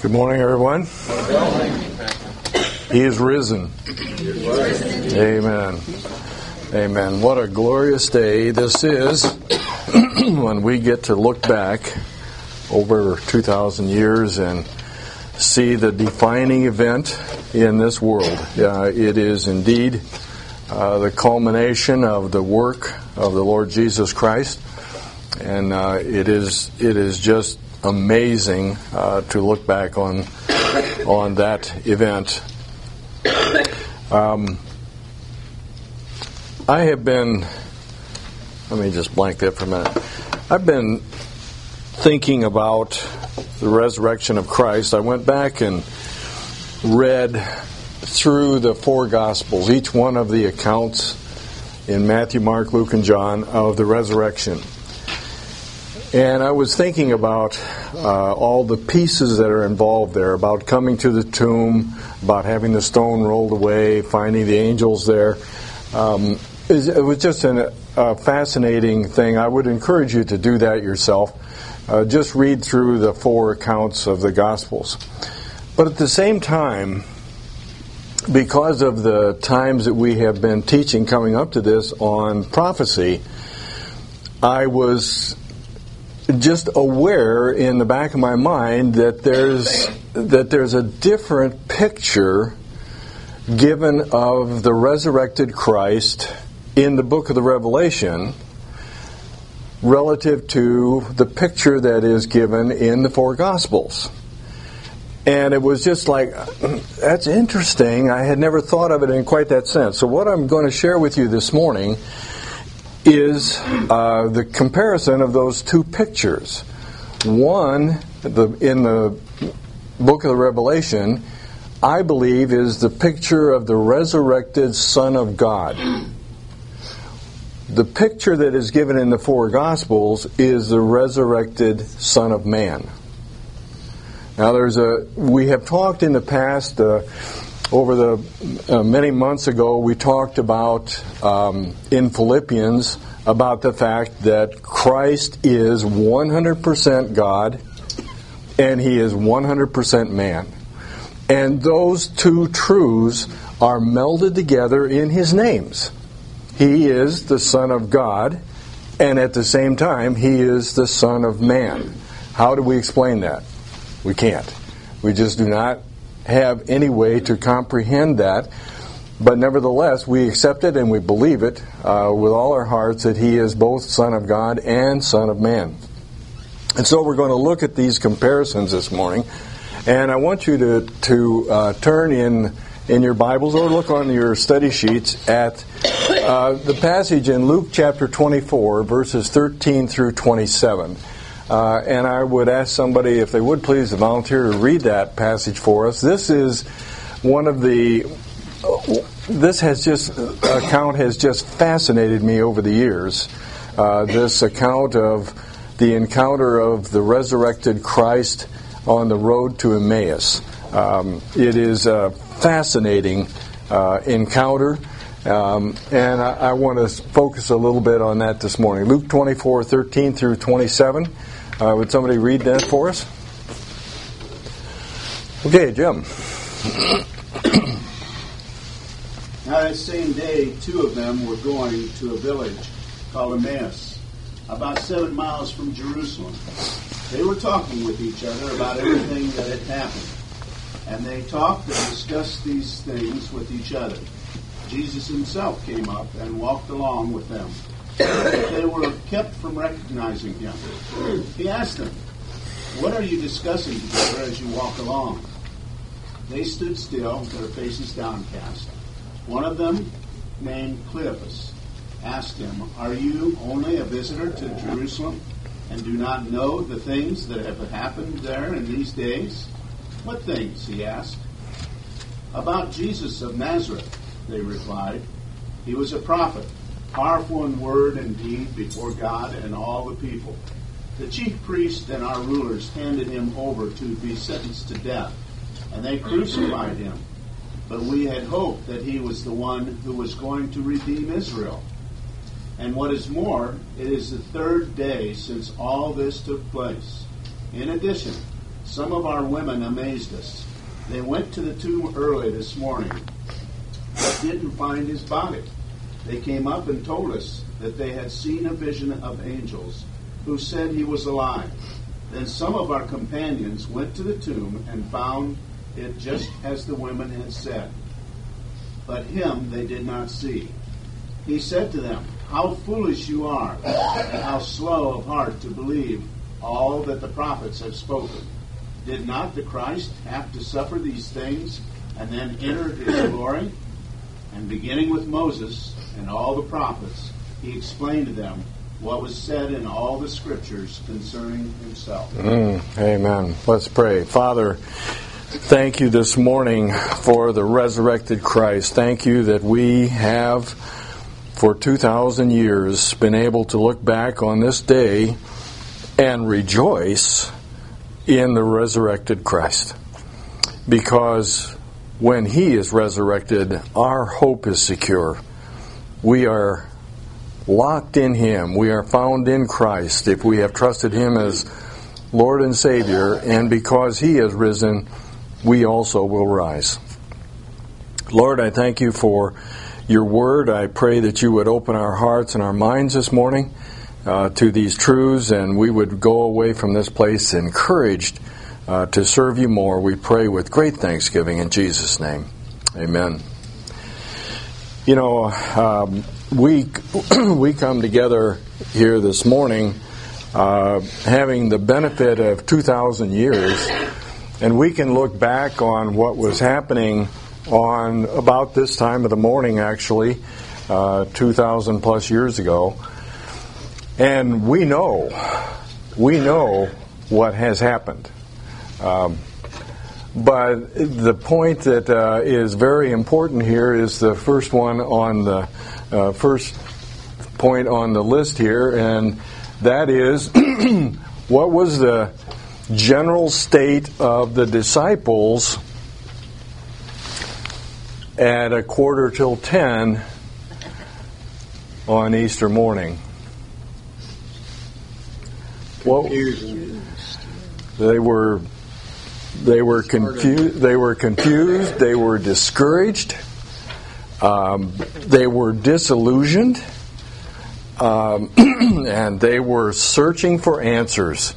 Good morning, everyone. He is risen. Amen. Amen. What a glorious day this is when we get to look back over 2,000 years and see the defining event in this world. It is indeed the culmination of the work of the Lord Jesus Christ, and it is just amazing to look back on that event. I have been, let me just blank that for a minute. I've been thinking about the resurrection of Christ. I went back and read through the four Gospels, each one of the accounts in Matthew, Mark, Luke, and John of the resurrection. And I was thinking about all the pieces that are involved there, about coming to the tomb, about having the stone rolled away, finding the angels there. It was just a fascinating thing. I would encourage you to do that yourself. Just read through the four accounts of the Gospels. But at the same time, because of the times that we have been teaching coming up to this on prophecy, I was just aware in the back of my mind that there's a different picture given of the resurrected Christ in the book of the Revelation relative to the picture that is given in the four Gospels. And it was just like, that's interesting. I had never thought of it in quite that sense. So what I'm going to share with you this morning is the comparison of those two pictures. One, in the book of the Revelation, I believe is the picture of the resurrected Son of God. The picture that is given in the four Gospels is the resurrected Son of Man. Now we have talked in the past, over the many months ago, we talked about in Philippians about the fact that Christ is 100% God and He is 100% man. And those two truths are melded together in His names. He is the Son of God, and at the same time, He is the Son of Man. How do we explain that? We can't. We just do not have any way to comprehend that, but nevertheless we accept it and we believe it with all our hearts that He is both Son of God and Son of Man. And so we're going to look at these comparisons this morning, and I want you to turn in your Bibles or look on your study sheets at the passage in Luke chapter 24, verses 13 through 27. And I would ask somebody, if they would please, volunteer to read that passage for us. This is one of the... account has just fascinated me over the years. This account of the encounter of the resurrected Christ on the road to Emmaus. It is a fascinating encounter. And I want to focus a little bit on that this morning. Luke 24, 13 through 27. Would somebody read that for us? Okay, Jim. Now that same day, two of them were going to a village called Emmaus, about 7 miles from Jerusalem. They were talking with each other about everything that had happened. And they talked and discussed these things with each other. Jesus Himself came up and walked along with them. But they were kept from recognizing Him. He asked them, "What are you discussing together as you walk along?" They stood still, their faces downcast. One of them, named Cleopas, asked him, "Are you only a visitor to Jerusalem and do not know the things that have happened there in these days?" "What things?" he asked. "About Jesus of Nazareth," they replied. "He was a prophet, powerful in word and deed before God and all the people. The chief priests and our rulers handed Him over to be sentenced to death, and they crucified Him. But we had hoped that He was the one who was going to redeem Israel. And what is more, it is the third day since all this took place. In addition, some of our women amazed us. They went to the tomb early this morning, but didn't find his body. They came up and told us that they had seen a vision of angels who said he was alive. Then some of our companions went to the tomb and found it just as the women had said. But him they did not see. He said to them, "How foolish you are, and how slow of heart to believe all that the prophets have spoken. Did not the Christ have to suffer these things and then enter his glory?" And beginning with Moses and all the prophets, he explained to them what was said in all the scriptures concerning himself. Amen. Let's pray. Father, thank you this morning for the resurrected Christ. Thank you that we have, for 2,000 years, been able to look back on this day and rejoice in the resurrected Christ. Because when he is resurrected, our hope is secure. We are locked in him. We are found in Christ if we have trusted him as Lord and Savior, and because he has risen, we also will rise. Lord, I thank you for your word. I pray that you would open our hearts and our minds this morning to these truths, and we would go away from this place encouraged to serve you more. We pray with great thanksgiving in Jesus' name. Amen. You know, we come together here this morning having the benefit of 2,000 years, and we can look back on what was happening on about this time of the morning, actually, 2,000 plus years ago. And we know what has happened. But the point that is very important here is the first one on the first point on the list here, and that is what was the general state of the disciples at 9:45 on Easter morning? Well, they were confused. They were confused. They were discouraged. They were disillusioned, and they were searching for answers.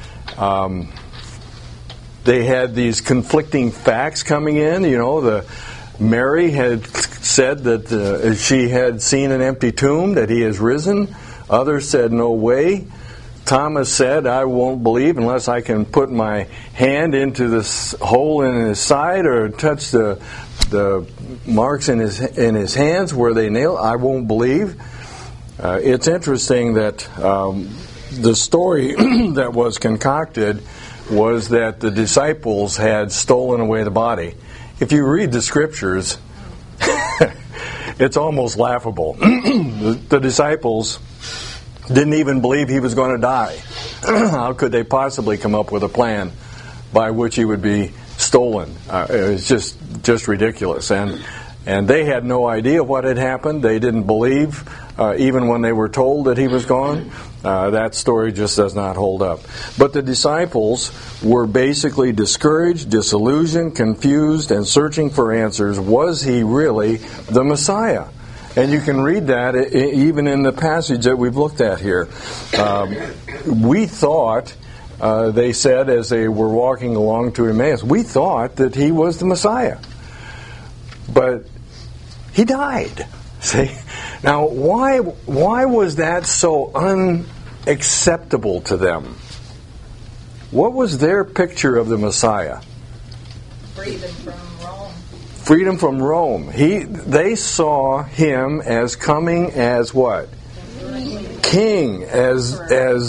They had these conflicting facts coming in. You know, Mary had said that she had seen an empty tomb, that he has risen. Others said, "No way." Thomas said, "I won't believe unless I can put my hand into this hole in his side or touch the marks in his hands where they nailed. I won't believe." It's interesting that the story that was concocted was that the disciples had stolen away the body. If you read the scriptures, it's almost laughable. The disciples didn't even believe he was going to die. How could they possibly come up with a plan by which he would be stolen? It was just ridiculous. And they had no idea what had happened. They didn't believe, even when they were told that he was gone. That story just does not hold up. But the disciples were basically discouraged, disillusioned, confused, and searching for answers. Was he really the Messiah? And you can read that even in the passage that we've looked at here. We thought, they said as they were walking along to Emmaus, we thought that he was the Messiah. But he died. See? Now, why was that so unacceptable to them? What was their picture of the Messiah? Freedom from Rome. Freedom from Rome. They saw him as coming as what? King, as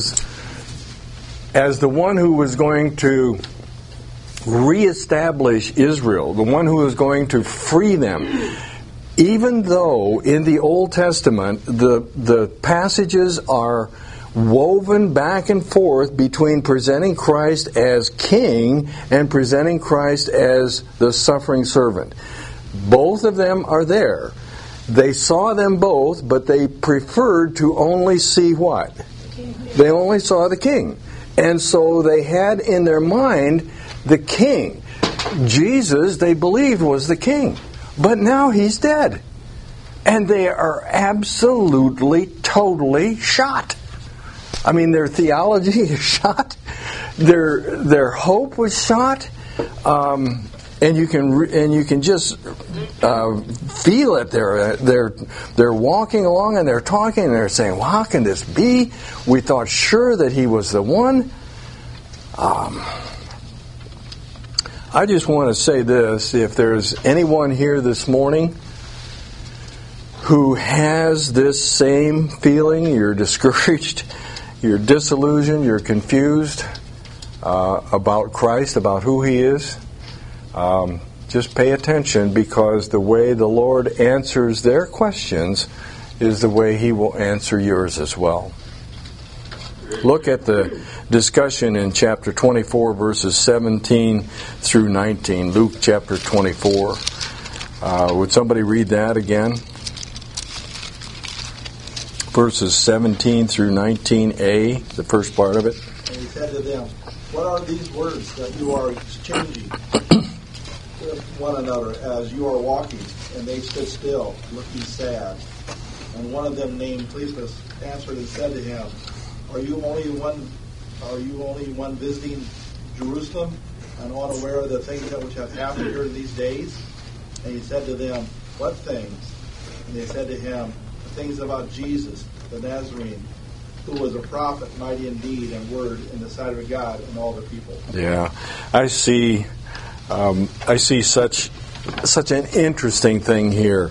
the one who was going to reestablish Israel, the one who was going to free them. Even though in the Old Testament the passages are woven back and forth between presenting Christ as king and presenting Christ as the suffering servant. Both of them are there. They saw them both, but they preferred to only see what? They only saw the king. And so they had in their mind the king. Jesus, they believed, was the king. But now he's dead. And they are absolutely, totally shot. I mean, their theology is shot. Their hope was shot. And you can just feel it. They're walking along and they're talking and they're saying, well, how can this be? We thought sure that he was the one. I just want to say this. If there's anyone here this morning who has this same feeling, you're discouraged, you're disillusioned, you're confused about Christ, about who He is, just pay attention, because the way the Lord answers their questions is the way He will answer yours as well. Look at the discussion in chapter 24, verses 17 through 19. Luke chapter 24. Would somebody read that again? Verses 17 through 19a, the first part of it. And He said to them, what are these words that you are exchanging with one another as you are walking? And they stood still, looking sad. And one of them, named Cleopas, answered and said to him, Are you only one visiting Jerusalem and unaware of the things that which have happened here these days? And he said to them, What things? And they said to him, The things about Jesus, the Nazarene, who was a prophet, mighty in deed and word in the sight of God and all the people. Yeah, I see such an interesting thing here.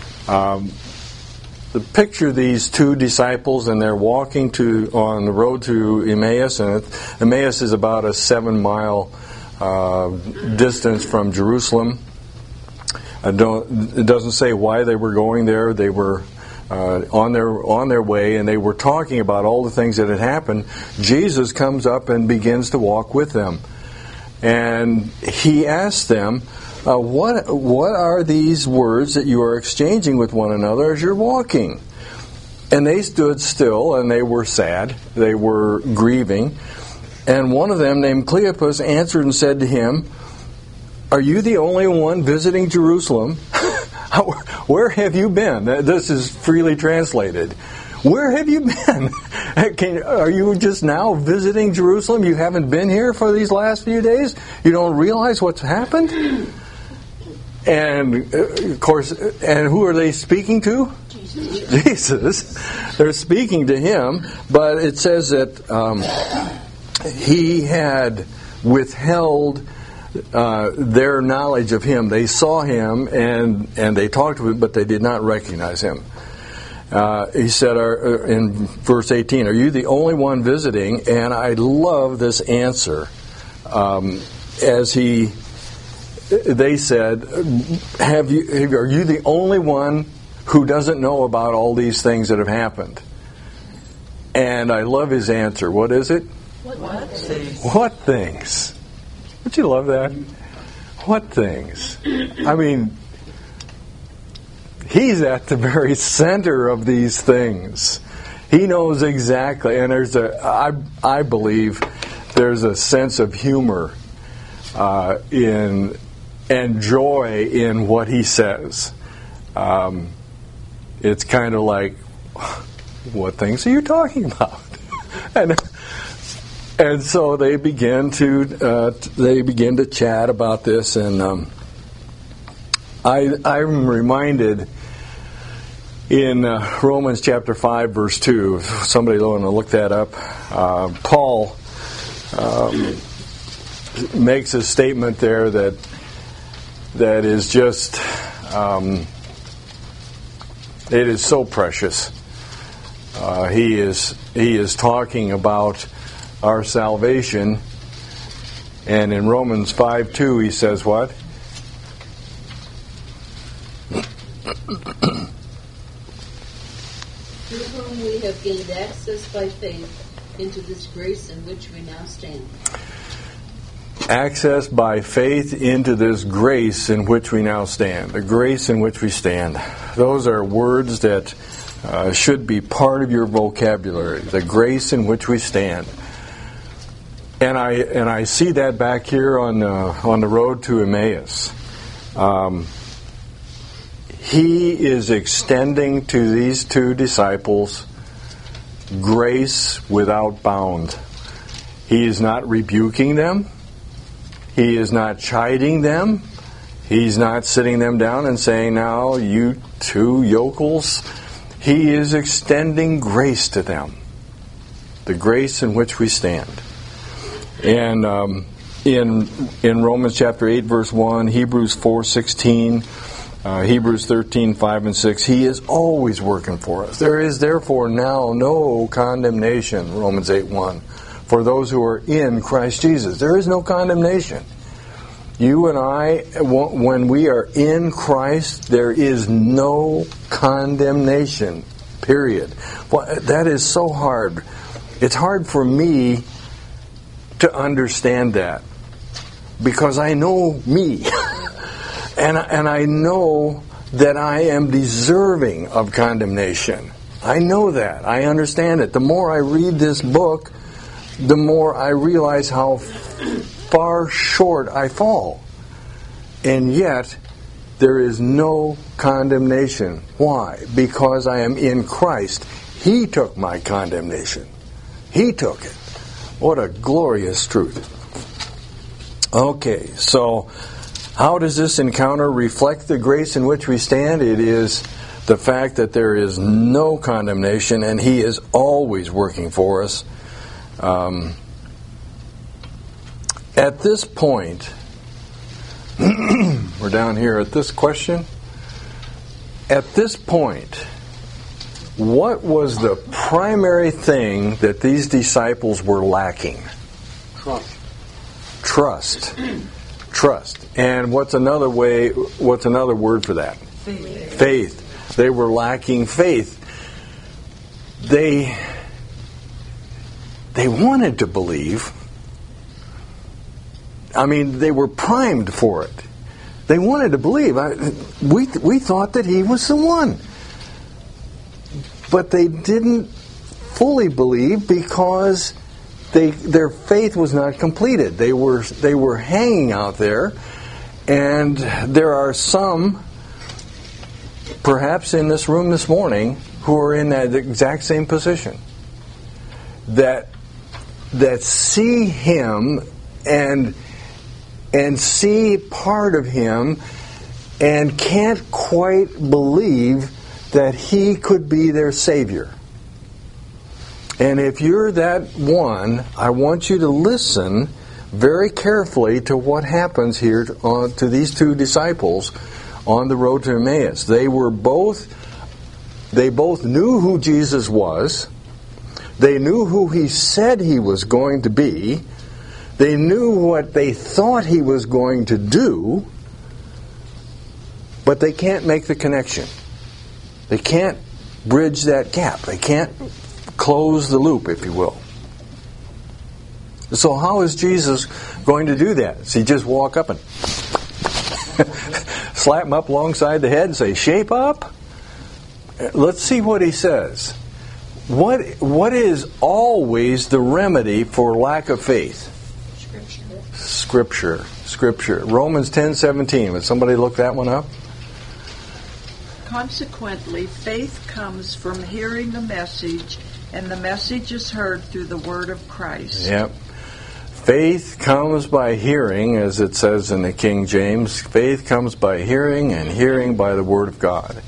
The picture these two disciples, and they're walking on the road to Emmaus, and Emmaus is about a 7-mile distance from Jerusalem. It doesn't say why they were going there. They were on their way, and they were talking about all the things that had happened. Jesus comes up and begins to walk with them, and He asked them, what are these words that you are exchanging with one another as you're walking? And they stood still, and they were sad. They were grieving. And one of them, named Cleopas, answered and said to him, Are you the only one visiting Jerusalem? Where have you been? This is freely translated. Where have you been? Are you just now visiting Jerusalem? You haven't been here for these last few days? You don't realize what's happened? And, of course, and who are they speaking to? Jesus. They're speaking to Him, but it says that He had withheld their knowledge of Him. They saw Him and they talked to Him, but they did not recognize Him. He said in verse 18, Are you the only one visiting? And I love this answer. They said, Are you the only one who doesn't know about all these things that have happened? And I love his answer. What is it? What things? What things? Don't you love that? What things? I mean, He's at the very center of these things. He knows exactly, and I believe there's a sense of humor and joy in what He says. It's kind of like, what things are you talking about? and so they begin to chat about this, and I'm reminded in Romans chapter 5 verse 2. If somebody want to look that up. Paul makes a statement there that is just, it is so precious. He is talking about our salvation, and in Romans 5:2 he says what? Through whom we have gained access by faith into this grace in which we now stand. Access by faith into this grace in which we now stand. The grace in which we stand. Those are words that should be part of your vocabulary. The grace in which we stand. And I see that back here on the road to Emmaus. He is extending to these two disciples grace without bound. He is not rebuking them. He is not chiding them. He's not sitting them down and saying, now, you two yokels. He is extending grace to them. The grace in which we stand. And in Romans chapter 8, verse 1, Hebrews 4:16, Hebrews 13, 5 and 6, He is always working for us. There is therefore now no condemnation, Romans 8:1, for those who are in Christ Jesus. There is no condemnation. You and I, when we are in Christ, there is no condemnation, period. Well, that is so hard. It's hard for me to understand that because I know me. And I know that I am deserving of condemnation. I know that. I understand it. The more I read this book, the more I realize how far short I fall. And yet, there is no condemnation. Why? Because I am in Christ. He took my condemnation. He took it. What a glorious truth. Okay, so how does this encounter reflect the grace in which we stand? It is the fact that there is no condemnation and He is always working for us. At this point, we're down here at this question. At this point, what was the primary thing that these disciples were lacking? Trust. And what's another word for that? Faith. They were lacking faith. They wanted to believe. I mean, they were primed for it. They wanted to believe. We thought that He was the one. But they didn't fully believe because their faith was not completed. They were hanging out there, and there are some, perhaps in this room this morning, who are in that exact same position. That see Him and see part of Him and can't quite believe that He could be their Savior. And if you're that one, I want you to listen very carefully to what happens here to these two disciples on the road to Emmaus. They both knew who Jesus was. They knew who He said He was going to be. They knew what they thought He was going to do, but they can't make the connection. They can't bridge that gap. They can't close the loop, if you will. So how is Jesus going to do that? Does He just walk up and slap him up alongside the head and say, shape up? Let's see what He says. What is always the remedy for lack of faith? Scripture. Romans 10:17. Would somebody look that one up? Consequently, faith comes from hearing the message, and the message is heard through the word of Christ. Yep. Faith comes by hearing, as it says in the King James. Faith comes by hearing, and hearing by the word of God.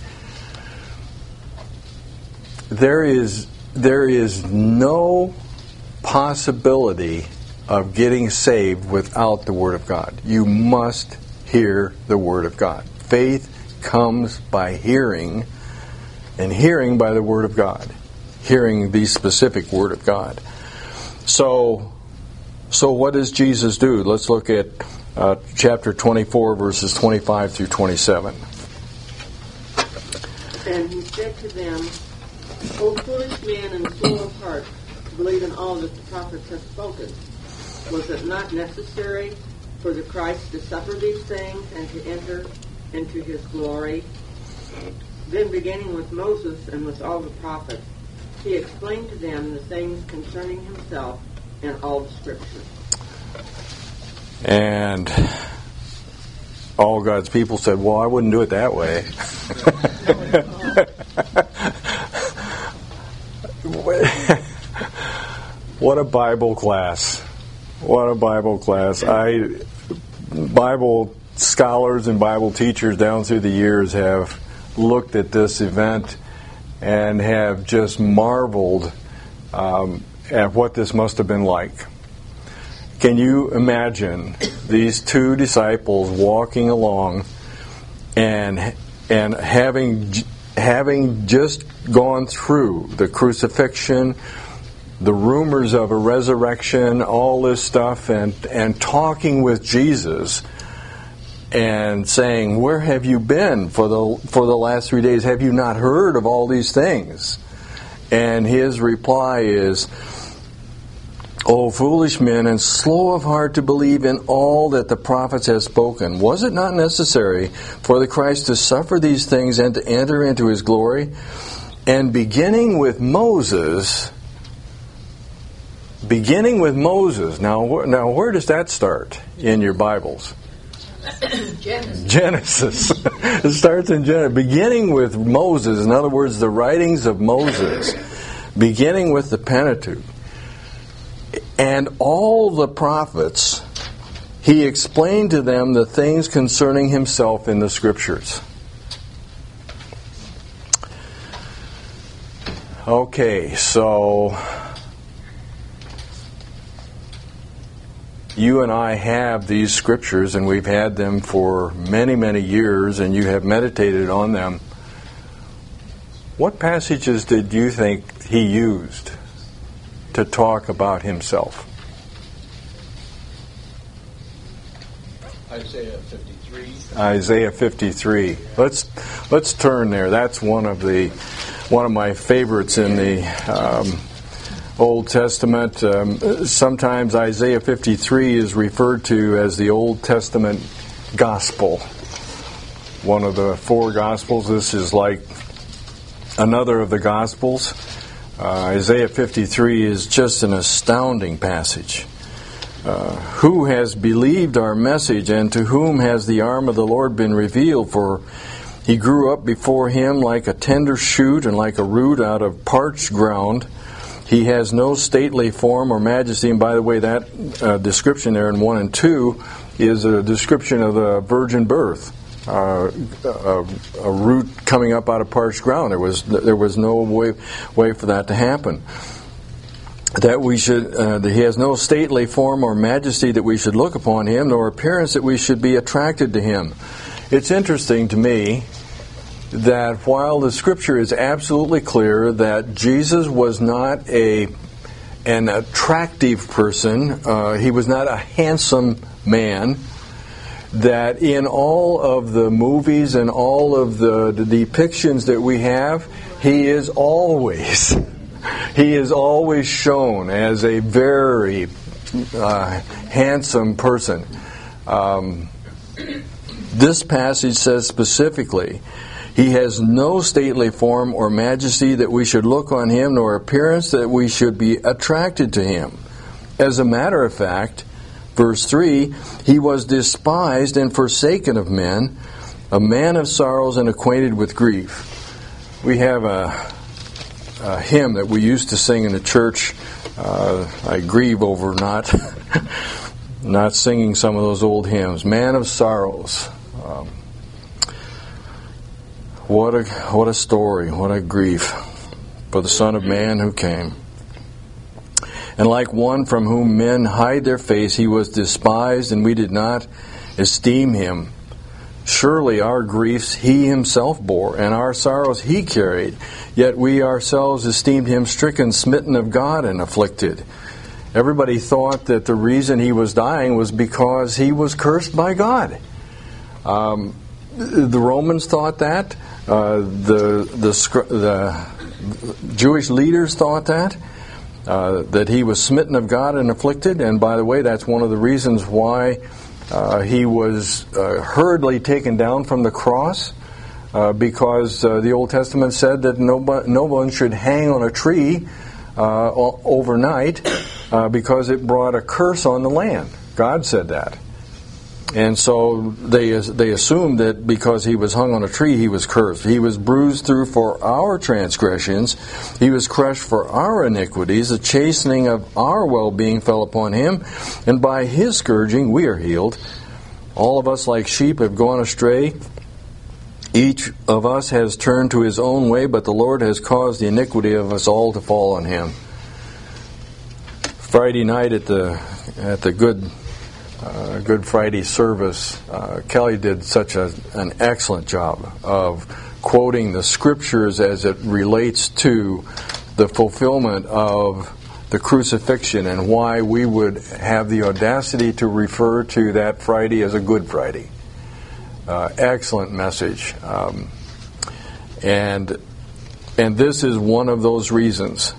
There is no possibility of getting saved without the Word of God. You must hear the Word of God. Faith comes by hearing, and hearing by the Word of God. Hearing the specific Word of God. So what does Jesus do? Let's look at chapter 24, verses 25 through 27. And He said to them, O foolish man and slow of heart, to believe in all that the prophets have spoken. Was it not necessary for the Christ to suffer these things and to enter into His glory? Then beginning with Moses and with all the prophets, He explained to them the things concerning Himself and all the Scripture. And all God's people said, well, I wouldn't do it that way. What a Bible class. What a Bible class. Bible scholars and Bible teachers down through the years have looked at this event and have just marveled at what this must have been like. Can you imagine these two disciples walking along and having just gone through the crucifixion, the rumors of a resurrection, all this stuff, and talking with Jesus and saying, "Where have you been for the last 3 days? Have you not heard of all these things?" And his reply is, "O foolish men, and slow of heart to believe in all that the prophets have spoken. Was it not necessary for the Christ to suffer these things and to enter into his glory? And beginning with Moses." Now where does that start in your Bibles? Genesis. It starts in Genesis. Beginning with Moses, in other words, the writings of Moses, beginning with the Pentateuch. And all the prophets, he explained to them the things concerning himself in the Scriptures. Okay, so you and I have these Scriptures, and we've had them for many, many years, and you have meditated on them. What passages did you think he used to talk about himself? Isaiah 53. Isaiah 53. Let's turn there. That's one of my favorites in the Old Testament. Sometimes Isaiah 53 is referred to as the Old Testament Gospel. One of the four Gospels. This is like another of the Gospels. Isaiah 53 is just an astounding passage. Who has believed our message, and to whom has the arm of the Lord been revealed? For he grew up before him like a tender shoot and like a root out of parched ground. He has no stately form or majesty. And by the way, that description there in 1 and 2 is a description of the virgin birth. A root coming up out of parched ground. There was no way for that to happen. That he has no stately form or majesty that we should look upon him, nor appearance that we should be attracted to him. It's interesting to me that while the Scripture is absolutely clear that Jesus was not an attractive person, he was not a handsome man, that in all of the movies and all of the depictions that we have, he is always shown as a very handsome person. This passage says specifically, he has no stately form or majesty that we should look on him, nor appearance that we should be attracted to him. As a matter of fact, verse 3, he was despised and forsaken of men, a man of sorrows and acquainted with grief. We have a hymn that we used to sing in the church. I grieve over not singing some of those old hymns. Man of sorrows. What a story, what a grief for the Son of Man who came. And like one from whom men hide their face, he was despised, and we did not esteem him. Surely our griefs he himself bore, and our sorrows he carried. Yet we ourselves esteemed him stricken, smitten of God, and afflicted. Everybody thought that the reason he was dying was because he was cursed by God. The Romans thought that. The Jewish leaders thought that he was smitten of God and afflicted. And by the way, that's one of the reasons why he was hurriedly taken down from the cross, because the Old Testament said that no one should hang on a tree overnight because it brought a curse on the land. God said that. And so they assumed that because he was hung on a tree, he was cursed. He was bruised through for our transgressions. He was crushed for our iniquities. The chastening of our well-being fell upon him. And by his scourging we are healed. All of us like sheep have gone astray. Each of us has turned to his own way, but the Lord has caused the iniquity of us all to fall on him. Friday night at the Good Friday service, Kelly did such an excellent job of quoting the scriptures as it relates to the fulfillment of the crucifixion and why we would have the audacity to refer to that Friday as a Good Friday. Excellent message. And this is one of those reasons.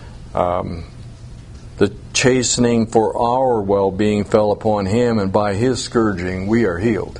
The chastening for our well-being fell upon him, and by his scourging we are healed.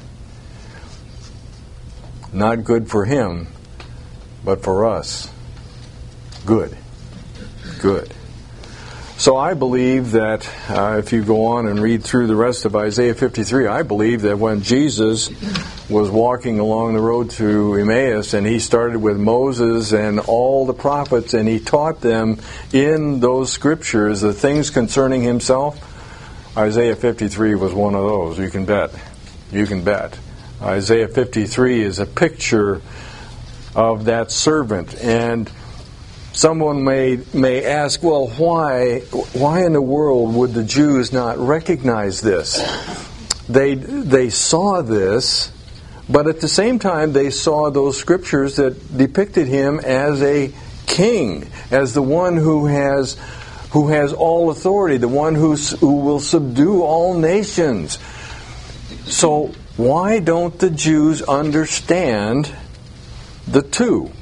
Not good for him, but for us. Good. Good. So I believe that if you go on and read through the rest of Isaiah 53, I believe that when Jesus was walking along the road to Emmaus and he started with Moses and all the prophets and he taught them in those scriptures the things concerning himself, Isaiah 53 was one of those. You can bet. You can bet. Isaiah 53 is a picture of that servant. And someone may ask, well, why in the world would the Jews not recognize this? They saw this, but at the same time they saw those scriptures that depicted him as a king, as the one who has all authority, the one who will subdue all nations. So why don't the Jews understand the two?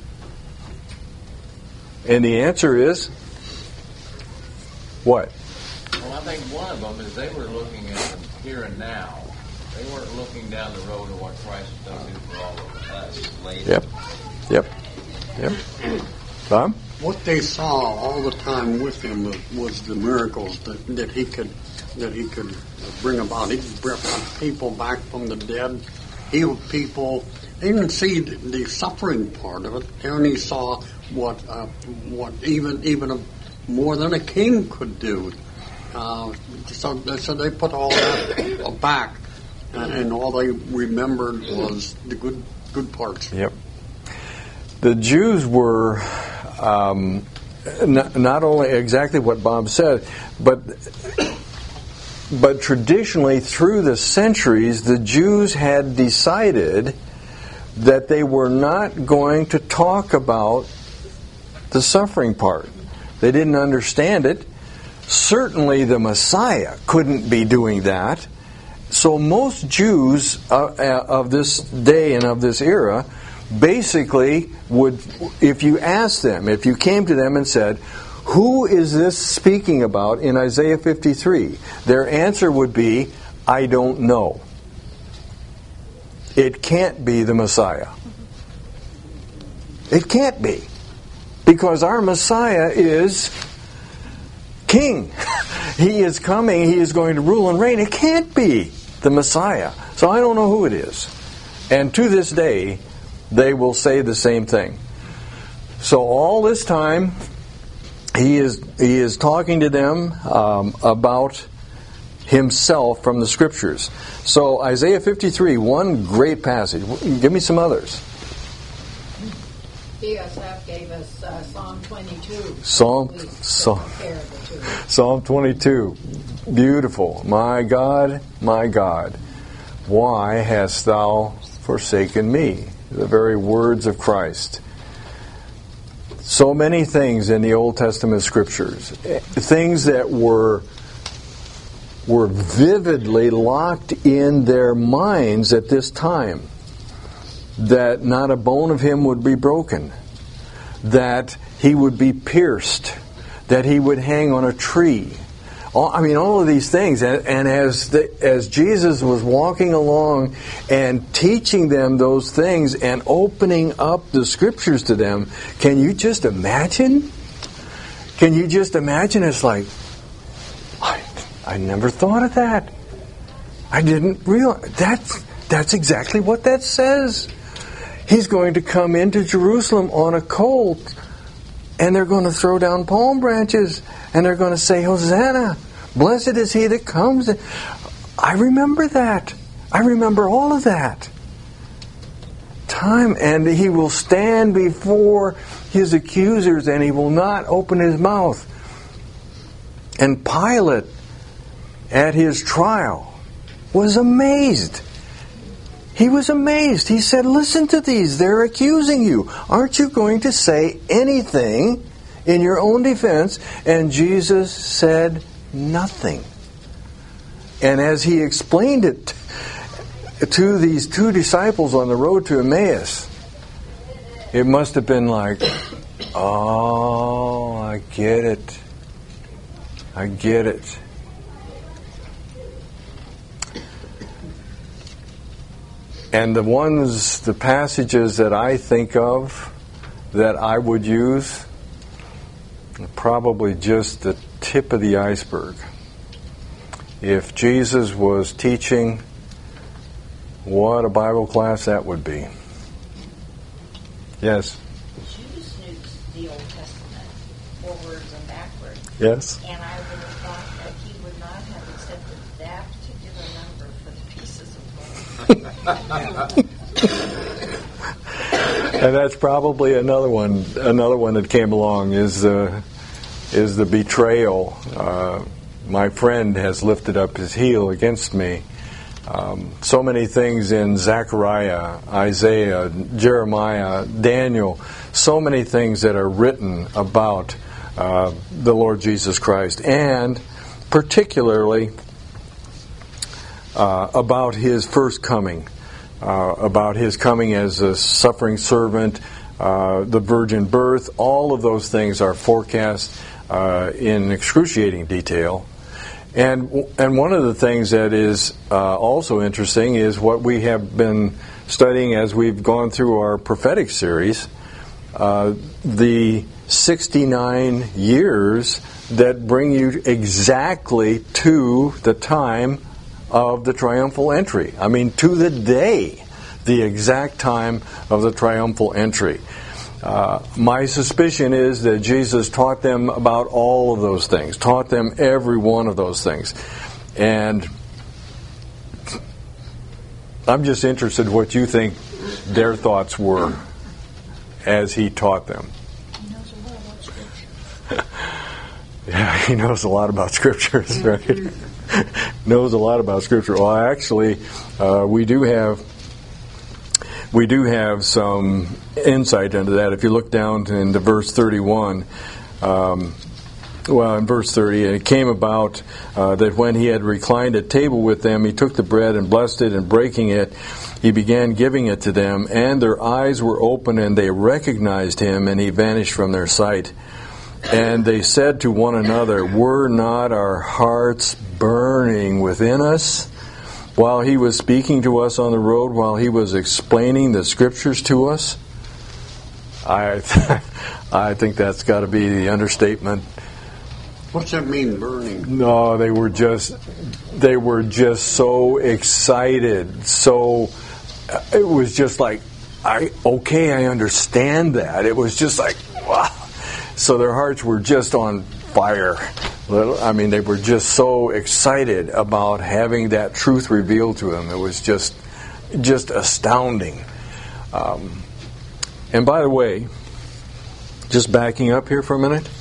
And the answer is, what? Well, I think one of them is they were looking at the here and now. They weren't looking down the road of what Christ is going to do for all of us later. Yep. Tom? What they saw all the time with him was the miracles that he could bring about. He could bring people back from the dead, heal people. They didn't see the suffering part of it. They only saw what even more than a king could do. So they put all that back, and all they remembered was the good parts. Yep. The Jews were not only exactly what Bob said, but traditionally through the centuries, the Jews had decided that they were not going to talk about the suffering part. They didn't understand it. Certainly the Messiah couldn't be doing that. So most Jews of this day and of this era basically would, if you asked them, if you came to them and said, who is this speaking about in Isaiah 53? Their answer would be, I don't know. It can't be the Messiah. It can't be. Because our Messiah is king. He is coming. He is going to rule and reign. It can't be the Messiah. So I don't know who it is. And to this day, they will say the same thing. So all this time, he is talking to them about himself from the Scriptures. So Isaiah 53, one great passage. Give me some others. DSF gave us Psalm 22. Psalm 22. Beautiful. My God, why hast thou forsaken me? The very words of Christ. So many things in the Old Testament Scriptures. Things that were vividly locked in their minds at this time. That not a bone of him would be broken. That he would be pierced. That he would hang on a tree. All of these things. And as Jesus was walking along and teaching them those things and opening up the Scriptures to them, can you just imagine? Can you just imagine? It's like, I never thought of that. I didn't realize. That's exactly what that says. He's going to come into Jerusalem on a colt, and they're going to throw down palm branches, and they're going to say, Hosanna, blessed is he that comes. I remember that. I remember all of that. And he will stand before his accusers, and he will not open his mouth. And Pilate, at his trial, was amazed. He was amazed. He said, listen to these. They're accusing you. Aren't you going to say anything in your own defense? And Jesus said nothing. And as he explained it to these two disciples on the road to Emmaus, it must have been like, oh, I get it. I get it. And the passages that I think of that I would use, probably just the tip of the iceberg. If Jesus was teaching, what a Bible class that would be. Yes? The Jews knew the Old Testament forwards and backwards. Yes? And I would have thought that he would not have accepted that particular number for the pieces of gold. And that's probably another one that came along is the betrayal. My friend has lifted up his heel against me. So many things in Zechariah, Isaiah, Jeremiah, Daniel, so many things that are written about the Lord Jesus Christ, and particularly about his first coming, about his coming as a suffering servant, the virgin birth. All of those things are forecast in excruciating detail. And one of the things that is also interesting is what we have been studying as we've gone through our prophetic series, the 69 years that bring you exactly to the time of the triumphal entry. I mean, to the day, the exact time of the triumphal entry. My suspicion is that Jesus taught them about all of those things, taught them every one of those things. And I'm just interested in what you think their thoughts were as he taught them. Yeah, he knows a lot about Scriptures, right? Knows a lot about Scripture. Well, actually, we do have some insight into that. If you look down into verse 31, in verse 30, and it came about that when he had reclined at table with them, he took the bread and blessed it, and breaking it, he began giving it to them, and their eyes were open, and they recognized him, and he vanished from their sight. And they said to one another, were not our hearts burning within us while he was speaking to us on the road, while he was explaining the Scriptures to us? I think that's got to be the understatement. What's that mean, burning? No, they were just so excited. So it was just like, I understand that. It was just like, wow. So their hearts were just on fire. I mean, they were just so excited about having that truth revealed to them. It was just astounding. And by the way, just backing up here for a minute,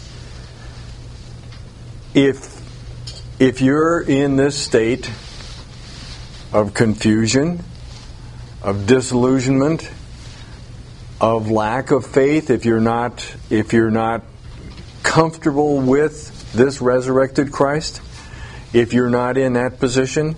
if you're in this state of confusion, of disillusionment, of lack of faith, if you're not comfortable with this resurrected Christ, if you're not in that position,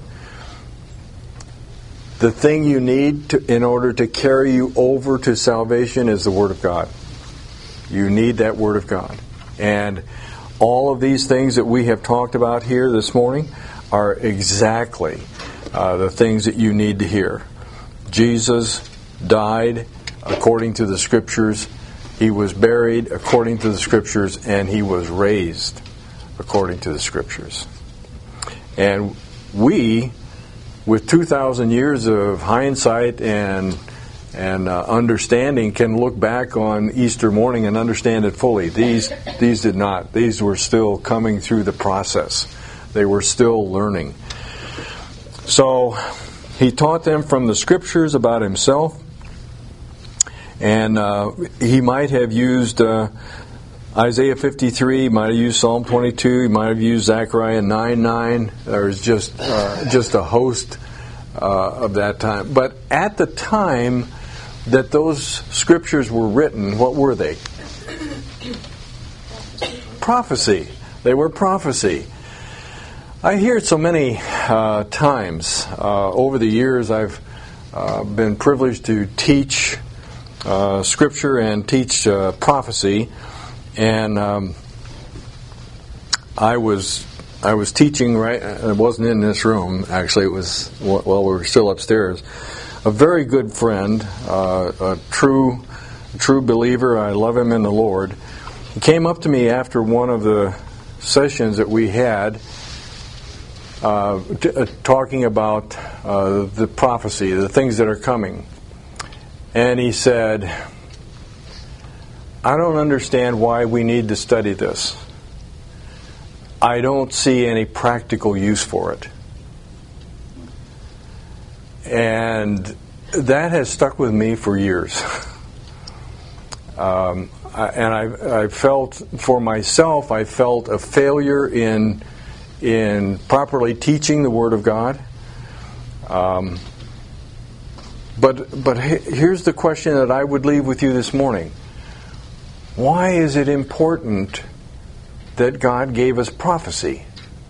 the thing you need in order to carry you over to salvation is the Word of God. You need that Word of God. And all of these things that we have talked about here this morning are exactly the things that you need to hear. Jesus died according to the Scriptures. He was buried according to the Scriptures, and he was raised according to the Scriptures. And we with 2,000 years of hindsight and understanding, can look back on Easter morning and understand it fully. These did not. These were still coming through the process. They were still learning. So he taught them from the Scriptures about himself, and he might have used Isaiah 53, he might have used Psalm 22, he might have used Zechariah 9:9. There's just a host of that time. But at the time that those Scriptures were written, what were they? Prophecy. They were prophecy. I hear it so many times. Over the years, I've been privileged to teach Scripture and teach prophecy. And I was teaching, right? I wasn't in this room, actually. It was while we were still upstairs. A very good friend, a true believer. I love him in the Lord. He came up to me after one of the sessions that we had, talking about the prophecy, the things that are coming. And he said, I don't understand why we need to study this. I don't see any practical use for it. And that has stuck with me for years. And I felt, for myself, I felt a failure in properly teaching the Word of God. But here's the question that I would leave with you this morning. Why is it important that God gave us prophecy?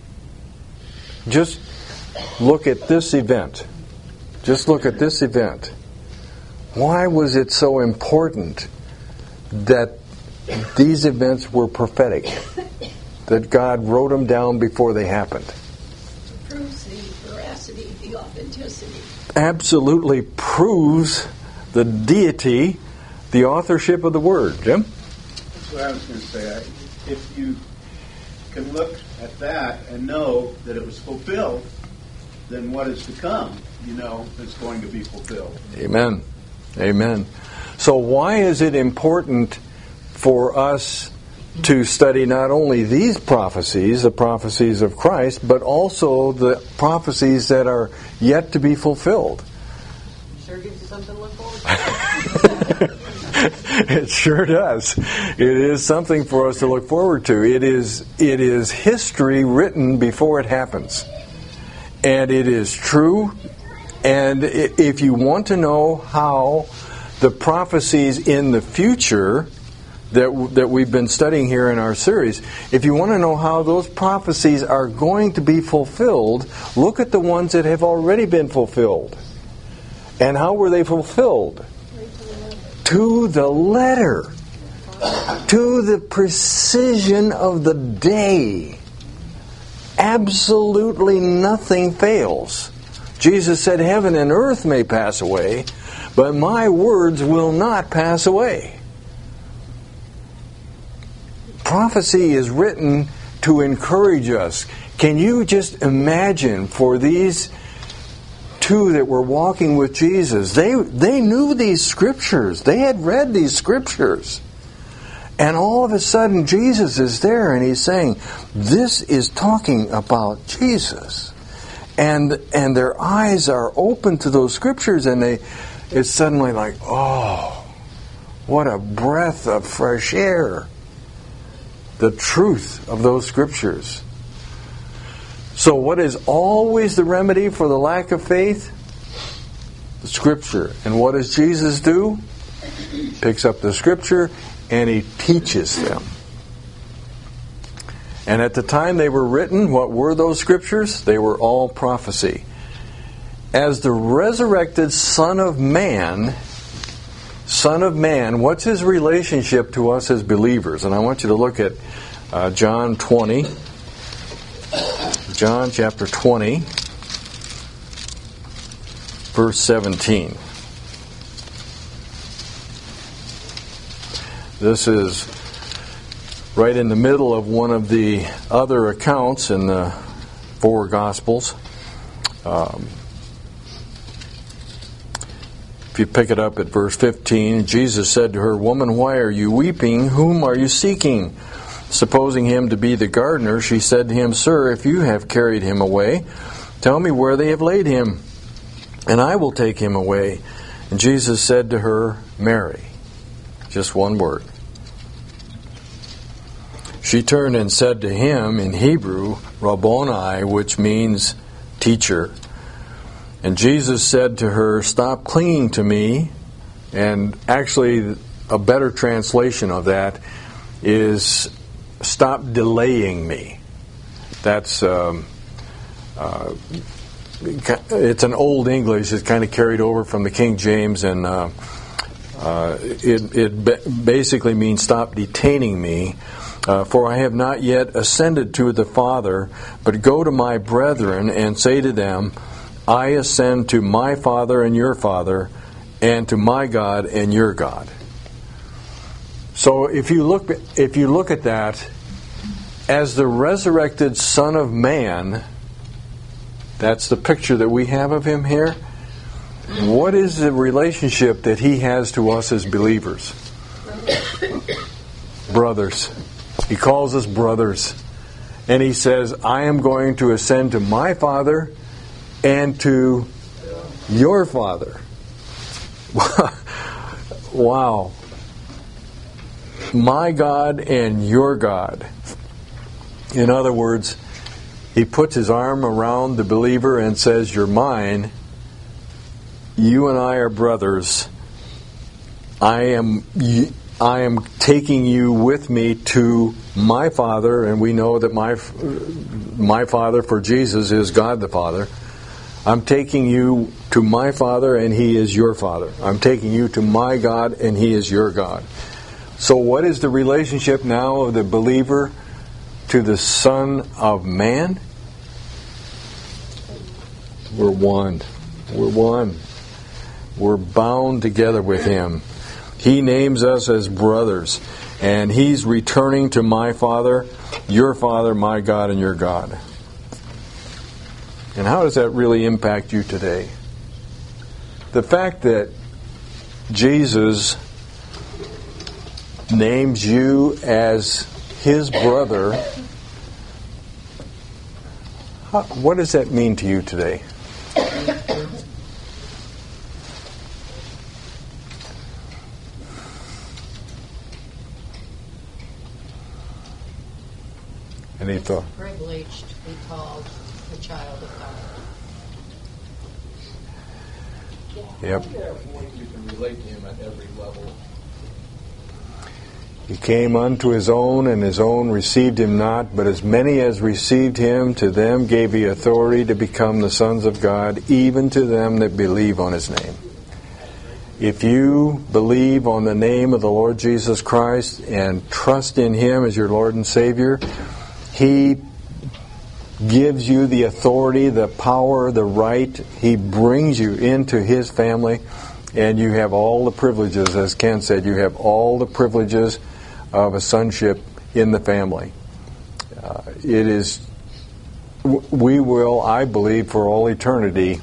Just look at this event. Just look at this event. Why was it so important that these events were prophetic? That God wrote them down before they happened? Proves the veracity, the authenticity. Absolutely proves the deity, the authorship of the Word. Jim? That's what I was going to say. If you can look at that and know that it was fulfilled, then what is to come, is going to be fulfilled. Amen. Amen. So why is it important for us to study not only these prophecies, the prophecies of Christ, but also the prophecies that are yet to be fulfilled? Sure gives you something to look forward to. It sure does. It is something for us to look forward to. It is history written before it happens. And it is true. And if you want to know how the prophecies in the future that we've been studying here in our series, if you want to know how those prophecies are going to be fulfilled, look at the ones that have already been fulfilled. And how were they fulfilled? To the letter. To the precision of the day. Absolutely nothing fails. Jesus said, heaven and earth may pass away, but my words will not pass away. Prophecy is written to encourage us. Can you just imagine for these two that were walking with Jesus? They knew these Scriptures. They had read these Scriptures. And all of a sudden Jesus is there and he's saying, this is talking about Jesus. And their eyes are open to those Scriptures, and it's suddenly like, oh, what a breath of fresh air. The truth of those Scriptures. So what is always the remedy for the lack of faith? The Scripture. And what does Jesus do? He picks up the Scripture and he teaches them. And at the time they were written, what were those Scriptures? They were all prophecy. As the resurrected Son of Man, what's His relationship to us as believers? And I want you to look at John 20. John chapter 20, verse 17. This is right in the middle of one of the other accounts in the four Gospels. you pick it up at verse 15, Jesus said to her, "Woman, why are you weeping? Whom are you seeking?" Supposing him to be the gardener, she said to him, "Sir, if you have carried him away, tell me where they have laid him, and I will take him away." And Jesus said to her, "Mary." Just one word. She turned and said to him in Hebrew, "Rabboni," which means teacher. And Jesus said to her, "Stop clinging to me." And actually, a better translation of that is, "Stop delaying me." That's it's an old English. It's kind of carried over from the King James, and it basically means, "Stop detaining me. For I have not yet ascended to the Father, but go to my brethren and say to them, I ascend to my Father and your Father, and to my God and your God." So if you look at that as the resurrected Son of Man, that's the picture that we have of him here. What is the relationship that he has to us as believers? Brothers. He calls us brothers. And he says, "I am going to ascend to my Father and to your Father." Wow. My God and your God. In other words, he puts his arm around the believer and says, "You're mine. You and I are brothers. I am taking you with me to my Father," and we know that my Father for Jesus is God the Father. "I'm taking you to my Father, and He is your Father. I'm taking you to my God, and He is your God." So what is the relationship now of the believer to the Son of Man? We're one. We're one. We're bound together with Him. He names us as brothers, and He's returning to my Father, your Father, my God, and your God. And how does that really impact you today? The fact that Jesus names you as His brother, what does that mean to you today? Any thought? Privileged to be called the child of God. Yep. You can relate to him at every level. He came unto his own, and his own received him not. But as many as received him, to them gave he authority to become the sons of God, even to them that believe on his name. If you believe on the name of the Lord Jesus Christ and trust in Him as your Lord and Savior, He gives you the authority, the power, the right. He brings you into His family, and you have all the privileges, as Ken said, you have all the privileges of a sonship in the family. We will, I believe, for all eternity,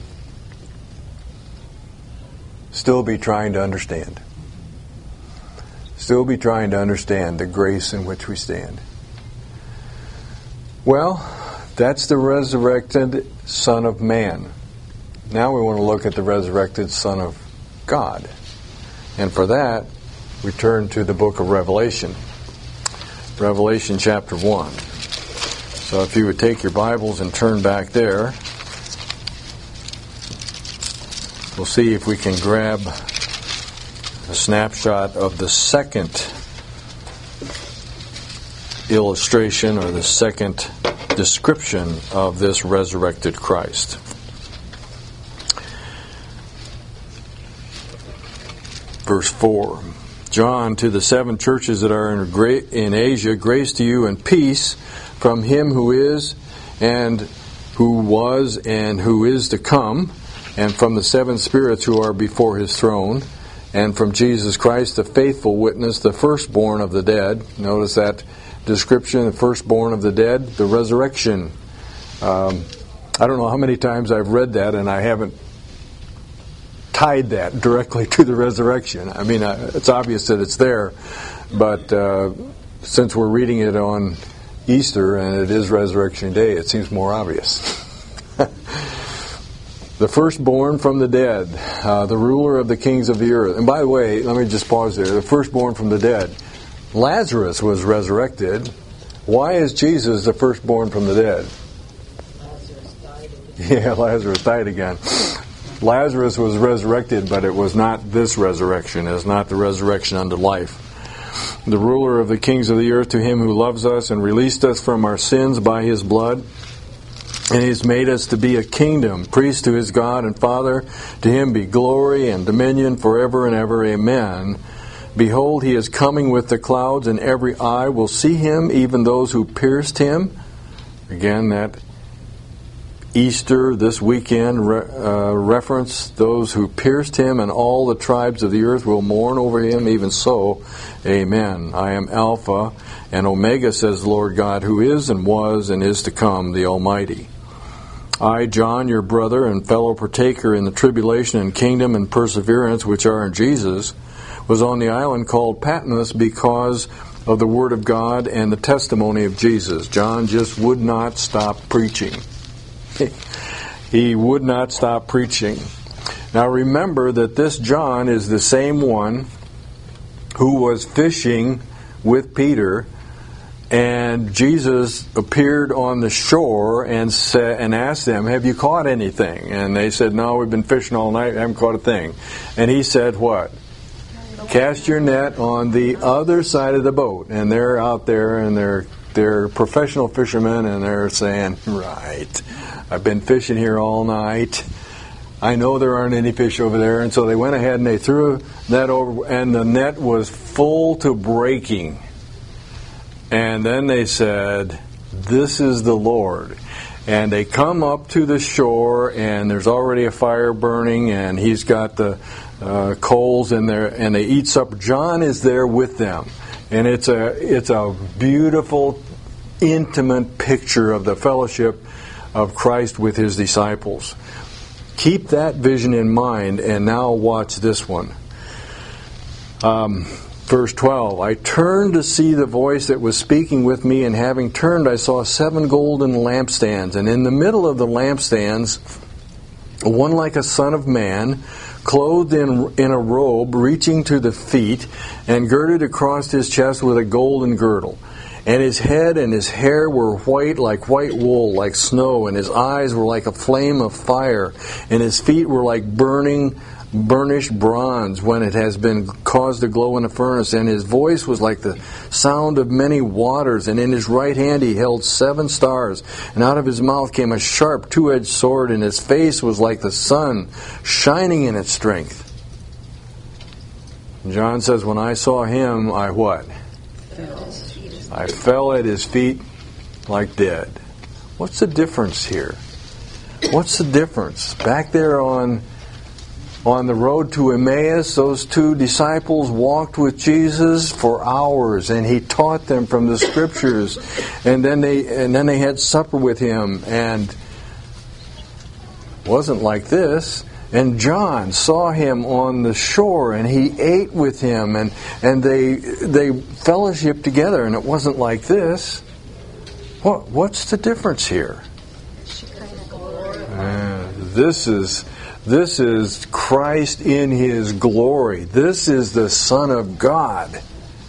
still be trying to understand. Still be trying to understand the grace in which we stand. Well, that's the resurrected Son of Man. Now we want to look at the resurrected Son of God. And for that, we turn to the book of Revelation. Revelation chapter 1. So if you would take your Bibles and turn back there, we'll see if we can grab a snapshot of the second illustration or the second description of this resurrected Christ. Verse 4. John, to the 7 churches that are in Asia, grace to you and peace from Him who is, and who was, and who is to come, and from the 7 spirits who are before His throne, and from Jesus Christ, the faithful witness, the firstborn of the dead. Notice that description, the firstborn of the dead, the resurrection. I don't know how many times I've read that, and I haven't tied that directly to the resurrection. I mean, it's obvious that it's there, but since we're reading it on Easter and it is Resurrection Day, it seems more obvious. The firstborn from the dead, the ruler of the kings of the earth. And by the way, let me just pause there. The firstborn from the dead. Lazarus was resurrected. Why is Jesus the firstborn from the dead? Lazarus died again. Yeah, Lazarus died again. Lazarus was resurrected, but it was not this resurrection. It is not the resurrection unto life. The ruler of the kings of the earth, to him who loves us and released us from our sins by his blood, and he's made us to be a kingdom, priest to his God and Father. To him be glory and dominion forever and ever. Amen. Behold, he is coming with the clouds, and every eye will see him, even those who pierced him. Again, that Easter, this weekend, reference, those who pierced him, and all the tribes of the earth will mourn over him. Even so, amen. I am Alpha and Omega, says the Lord God, who is and was and is to come, the Almighty. I, John, your brother and fellow partaker in the tribulation and kingdom and perseverance which are in Jesus, was on the island called Patmos because of the Word of God and the testimony of Jesus. John just would not stop preaching. He would not stop preaching. Now remember that this John is the same one who was fishing with Peter, and Jesus appeared on the shore and asked them, have you caught anything? And they said, no, we've been fishing all night, haven't caught a thing. And he said what? Cast your net on the other side of the boat. And they're out there, and they're professional fishermen, and they're saying, right, I've been fishing here all night. I know there aren't any fish over there. And so they went ahead and they threw a net over, and the net was full to breaking. And then they said, this is the Lord. And they come up to the shore, and there's already a fire burning, and he's got the coals in there, and they eat supper. John is there with them. And it's a beautiful, intimate picture of the fellowship of Christ with his disciples. Keep that vision in mind, and now watch this one. Verse 12, I turned to see the voice that was speaking with me, and having turned I saw 7 golden lampstands, and in the middle of the lampstands one like a son of man, clothed in a robe reaching to the feet, and girded across his chest with a golden girdle. And his head and his hair were white like white wool, like snow, and his eyes were like a flame of fire, and his feet were like burnished bronze when it has been caused to glow in a furnace, and his voice was like the sound of many waters, and in his right hand he held 7 stars, and out of his mouth came a sharp 2-edged sword, and his face was like the sun shining in its strength. John says, when I saw him, I what? I fell at his feet like dead. What's the difference here? What's the difference? Back there on the road to Emmaus, those 2 disciples walked with Jesus for hours, and he taught them from the Scriptures, and then they had supper with him, and it wasn't like this. And John saw him on the shore, and he ate with him, and they fellowshiped together, and it wasn't like this. What's the difference here? This is Christ in his glory. This is the Son of God.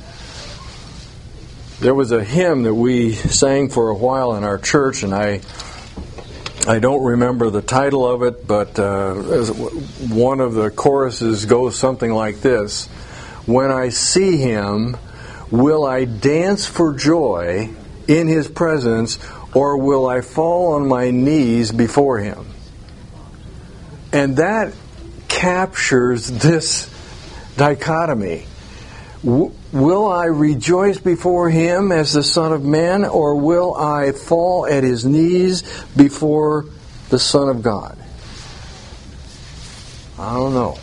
There was a hymn that we sang for a while in our church, and I don't remember the title of it, but one of the choruses goes something like this. When I see him, will I dance for joy in his presence, or will I fall on my knees before him? And that captures this dichotomy. Will I rejoice before him as the Son of Man, or will I fall at his knees before the Son of God? I don't know.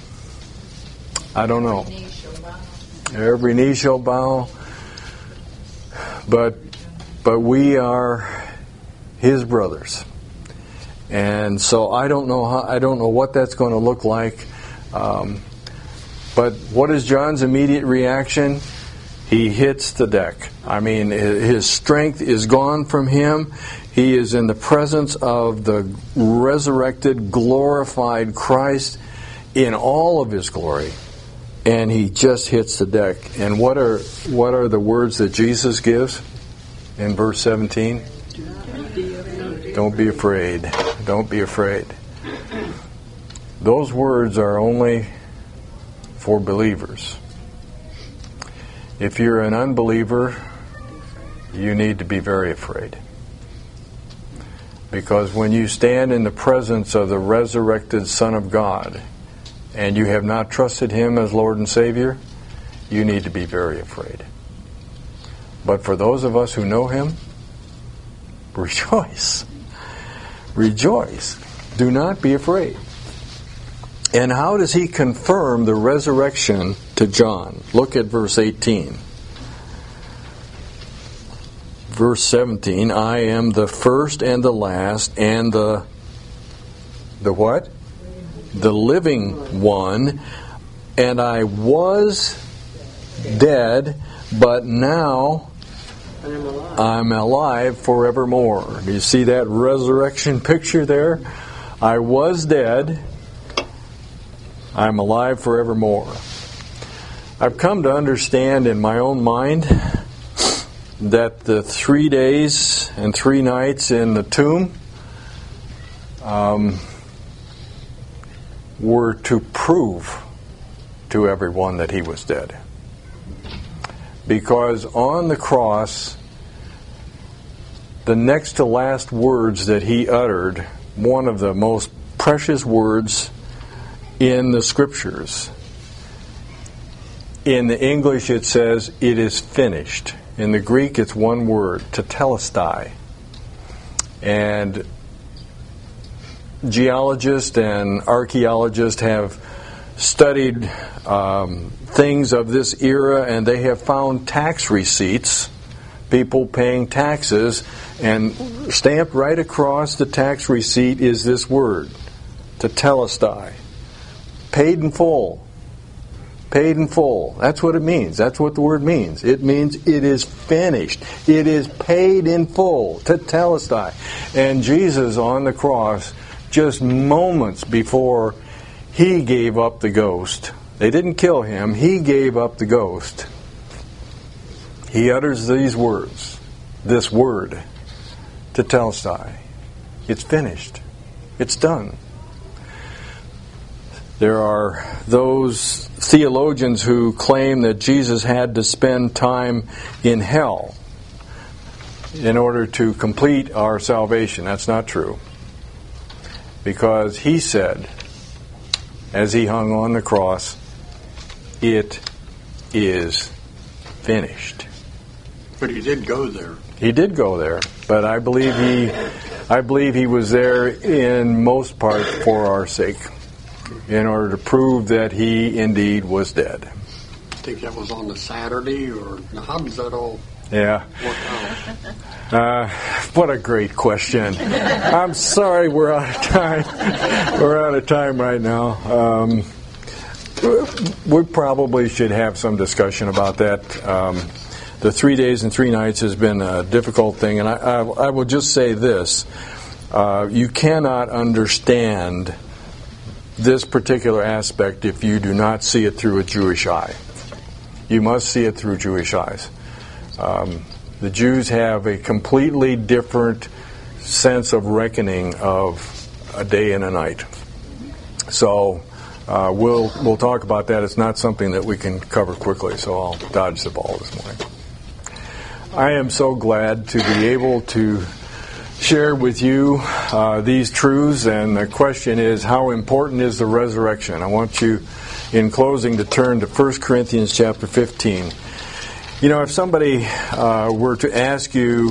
Every knee shall bow. But we are his brothers. And so I don't know what that's going to look like. But what is John's immediate reaction? He hits the deck. I mean, his strength is gone from him. He is in the presence of the resurrected, glorified Christ in all of his glory. And he just hits the deck. And what are the words that Jesus gives in verse 17? Don't be afraid. Don't be afraid. Those words are only for believers. If you're an unbeliever, you need to be very afraid. Because when you stand in the presence of the resurrected Son of God, and you have not trusted Him as Lord and Savior, you need to be very afraid. But for those of us who know Him, rejoice. Rejoice. Do not be afraid. And how does He confirm the resurrection to John? Look at verse 18. Verse 17, I am the first and the last and the what? The living one, and I was dead, but now I'm alive forevermore. Do you see that resurrection picture there? I was dead, I'm alive forevermore. I've come to understand in my own mind that the 3 days and 3 nights in the tomb were to prove to everyone that He was dead. Because on the cross, the next to last words that He uttered, one of the most precious words in the Scriptures. In the English it says, it is finished. In the Greek it's one word, tetelestai. And geologists and archaeologists have studied things of this era, and they have found tax receipts, people paying taxes, and stamped right across the tax receipt is this word, tetelestai. Paid in full. Paid in full. That's what it means. That's what the word means. It means it is finished. It is paid in full. Tetelestai. And Jesus on the cross, just moments before He gave up the ghost, they didn't kill Him, He gave up the ghost. He utters these words, this word, tetelestai. It's finished. It's done. There are those theologians who claim that Jesus had to spend time in hell in order to complete our salvation. That's not true. Because He said, as He hung on the cross, it is finished. But He did go there. He did go there, but I believe He was there in most part for our sake, in order to prove that He indeed was dead. I think that was on the Saturday, or how does that all Yeah. work out? What a great question. I'm sorry we're out of time. We're out of time right now. We probably should have some discussion about that. The 3 days and 3 nights has been a difficult thing, and I will just say this. You cannot understand this particular aspect if you do not see it through a Jewish eye. You must see it through Jewish eyes. The Jews have a completely different sense of reckoning of a day and a night. So we'll talk about that. It's not something that we can cover quickly, so I'll dodge the ball this morning. I am so glad to be able to share with you these truths, and the question is, how important is the resurrection? I want you, in closing, to turn to 1 Corinthians chapter 15. You know, if somebody were to ask you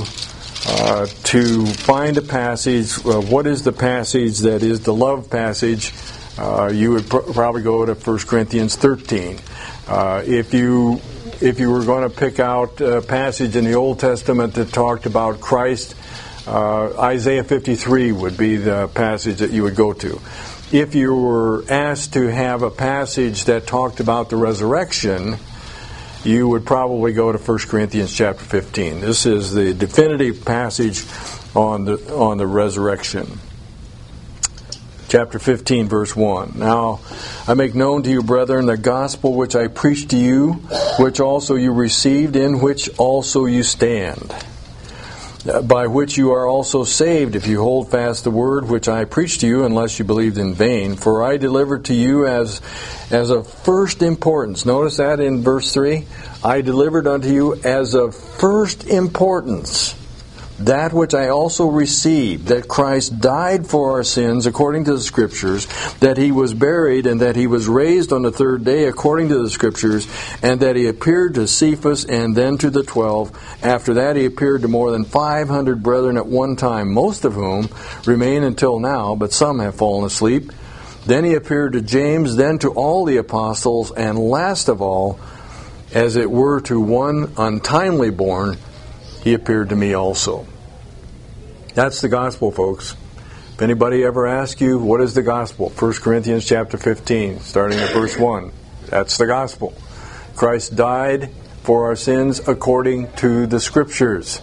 to find a passage, what is the passage that is the love passage, you would probably go to 1 Corinthians 13. If you were going to pick out a passage in the Old Testament that talked about Christ, Isaiah 53 would be the passage that you would go to. if you were asked to have a passage that talked about the resurrection, you would probably go to 1 Corinthians chapter 15. This is the definitive passage on the resurrection. Chapter 15, verse 1. Now, I make known to you, brethren, the gospel which I preached to you, which also you received, in which also you stand, by which you are also saved, if you hold fast the word which I preached to you, unless you believed in vain. For I delivered to you as of first importance. Notice that in verse 3. I delivered unto you as of first importance that which I also received, that Christ died for our sins according to the Scriptures, that He was buried, and that He was raised on the third day according to the Scriptures, and that He appeared to Cephas and then to the 12. After that He appeared to more than 500 brethren at one time, most of whom remain until now, but some have fallen asleep. Then He appeared to James, then to all the apostles, and last of all, as it were to one untimely born, He appeared to me also. That's the gospel, folks. If anybody ever asks you, what is the gospel? 1 Corinthians chapter 15, starting at verse 1. That's the gospel. Christ died for our sins according to the Scriptures.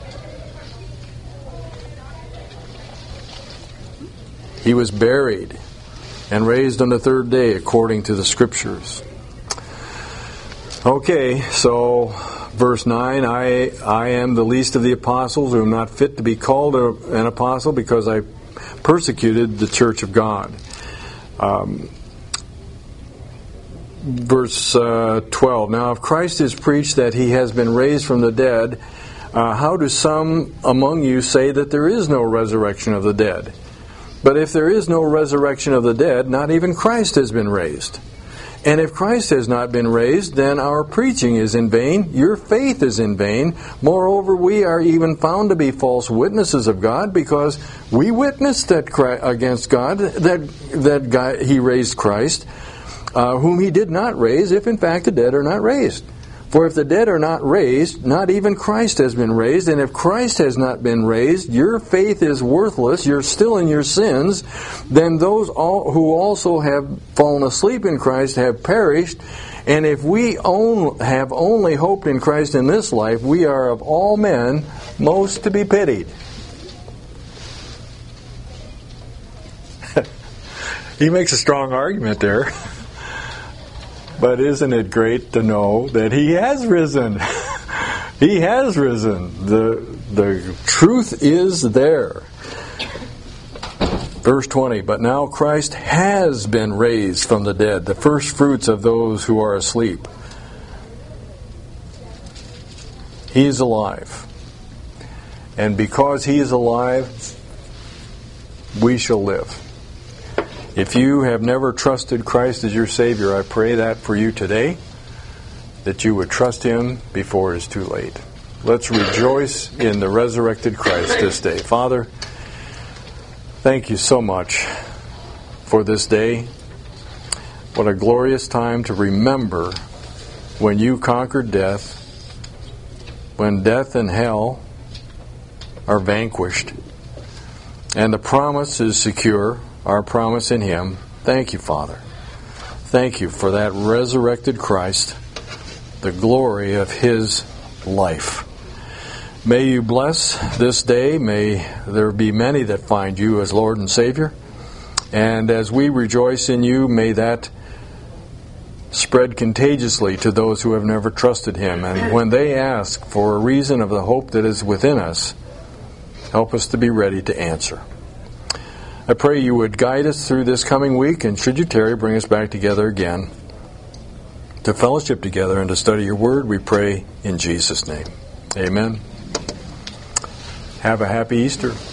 He was buried and raised on the third day according to the Scriptures. Okay, so verse 9, I am the least of the apostles, who am not fit to be called an apostle, because I persecuted the church of God. Verse 12, now if Christ is preached that He has been raised from the dead, how do some among you say that there is no resurrection of the dead? But if there is no resurrection of the dead, not even Christ has been raised. And if Christ has not been raised, then our preaching is in vain, your faith is in vain. Moreover, we are even found to be false witnesses of God, because we witnessed against God that He raised Christ, whom He did not raise, if in fact the dead are not raised. For if the dead are not raised, not even Christ has been raised. And if Christ has not been raised, your faith is worthless, you're still in your sins. Then those who also have fallen asleep in Christ have perished. And if we have only hoped in Christ in this life, we are of all men most to be pitied. He makes a strong argument there. But isn't it great to know that He has risen? He has risen. The truth is there. Verse 20, but now Christ has been raised from the dead, the first fruits of those who are asleep. He is alive. And because He is alive, we shall live. If you have never trusted Christ as your Savior, I pray that for you today, that you would trust Him before it is too late. Let's rejoice in the resurrected Christ this day. Father, thank you so much for this day. What a glorious time to remember when you conquered death, when death and hell are vanquished, and the promise is secure, our promise in Him. Thank you, Father. Thank you for that resurrected Christ, the glory of His life. May you bless this day. May there be many that find you as Lord and Savior. And as we rejoice in you, may that spread contagiously to those who have never trusted Him. And when they ask for a reason of the hope that is within us, help us to be ready to answer. I pray you would guide us through this coming week, and should you tarry, bring us back together again to fellowship together and to study your word, we pray in Jesus' name. Amen. Have a happy Easter.